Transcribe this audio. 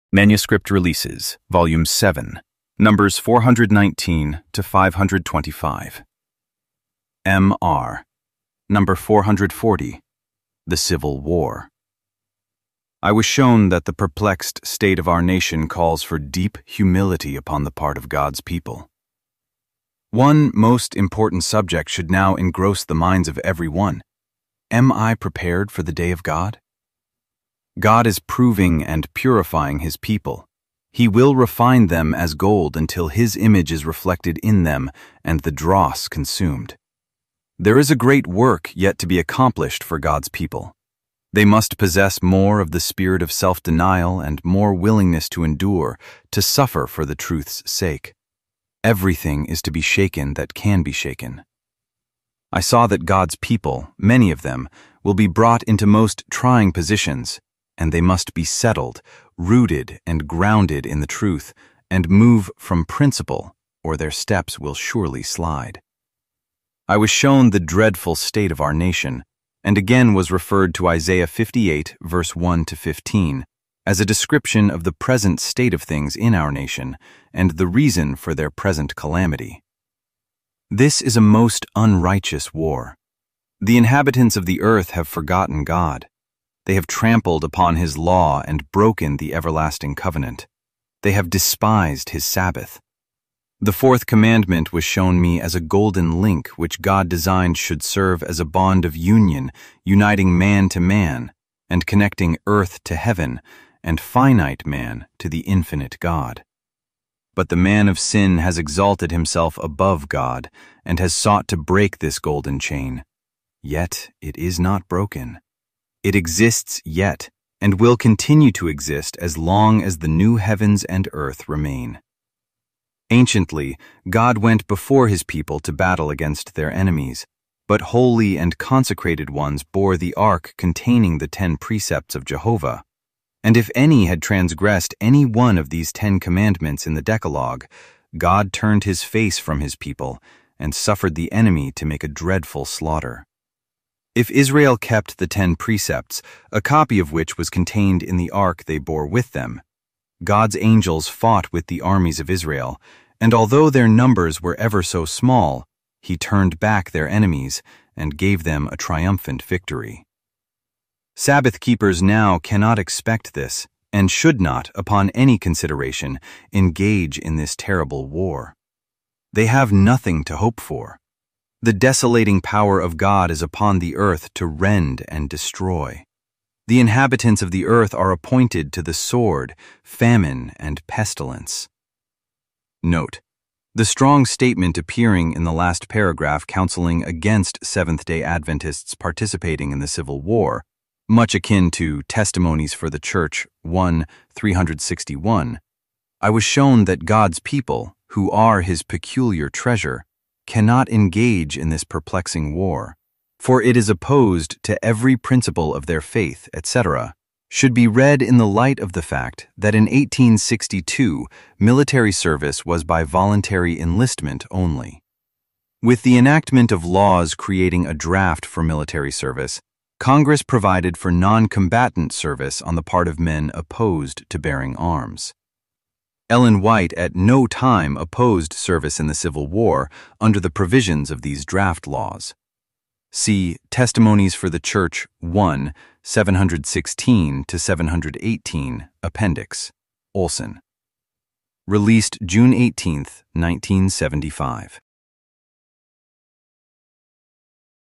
Manuscript Releases, Volume 7, numbers 419 to 525. M.R. Number 440, The Civil War. I was shown that the perplexed state of our nation calls for deep humility upon the part of God's people. One most important subject should now engross the minds of every one. Am I prepared for the day of God? God is proving and purifying His people. He will refine them as gold until His image is reflected in them and the dross consumed. There is a great work yet to be accomplished for God's people. They must possess more of the spirit of self-denial and more willingness to endure, to suffer for the truth's sake. Everything is to be shaken that can be shaken. I saw that God's people, many of them, will be brought into most trying positions, and they must be settled, rooted and grounded in the truth, and move from principle, or their steps will surely slide. I was shown the dreadful state of our nation, and again was referred to Isaiah 58, verse 1 to 15, as a description of the present state of things in our nation, and the reason for their present calamity. This is a most unrighteous war. The inhabitants of the earth have forgotten God. They have trampled upon His law and broken the everlasting covenant. They have despised His Sabbath. The fourth commandment was shown me as a golden link which God designed should serve as a bond of union, uniting man to man, and connecting earth to heaven, and finite man to the infinite God. But the man of sin has exalted himself above God, and has sought to break this golden chain. Yet it is not broken. It exists yet, and will continue to exist as long as the new heavens and earth remain. Anciently, God went before His people to battle against their enemies, but holy and consecrated ones bore the ark containing the 10 precepts of Jehovah. And if any had transgressed any one of these 10 commandments in the Decalogue, God turned His face from His people and suffered the enemy to make a dreadful slaughter. If Israel kept the 10 precepts, a copy of which was contained in the ark they bore with them, God's angels fought with the armies of Israel, and although their numbers were ever so small, He turned back their enemies and gave them a triumphant victory. Sabbath keepers now cannot expect this, and should not, upon any consideration, engage in this terrible war. They have nothing to hope for. The desolating power of God is upon the earth to rend and destroy. The inhabitants of the earth are appointed to the sword, famine, and pestilence. Note: the strong statement appearing in the last paragraph counseling against Seventh-day Adventists participating in the Civil War, much akin to Testimonies for the Church 1:361, I was shown that God's people, who are His peculiar treasure, cannot engage in this perplexing war, for it is opposed to every principle of their faith, etc., should be read in the light of the fact that in 1862 military service was by voluntary enlistment only. With the enactment of laws creating a draft for military service, Congress provided for non-combatant service on the part of men opposed to bearing arms. Ellen White at no time opposed service in the Civil War under the provisions of these draft laws. See Testimonies for the Church 1, 716 to 718, Appendix, Olson. Released June 18, 1975.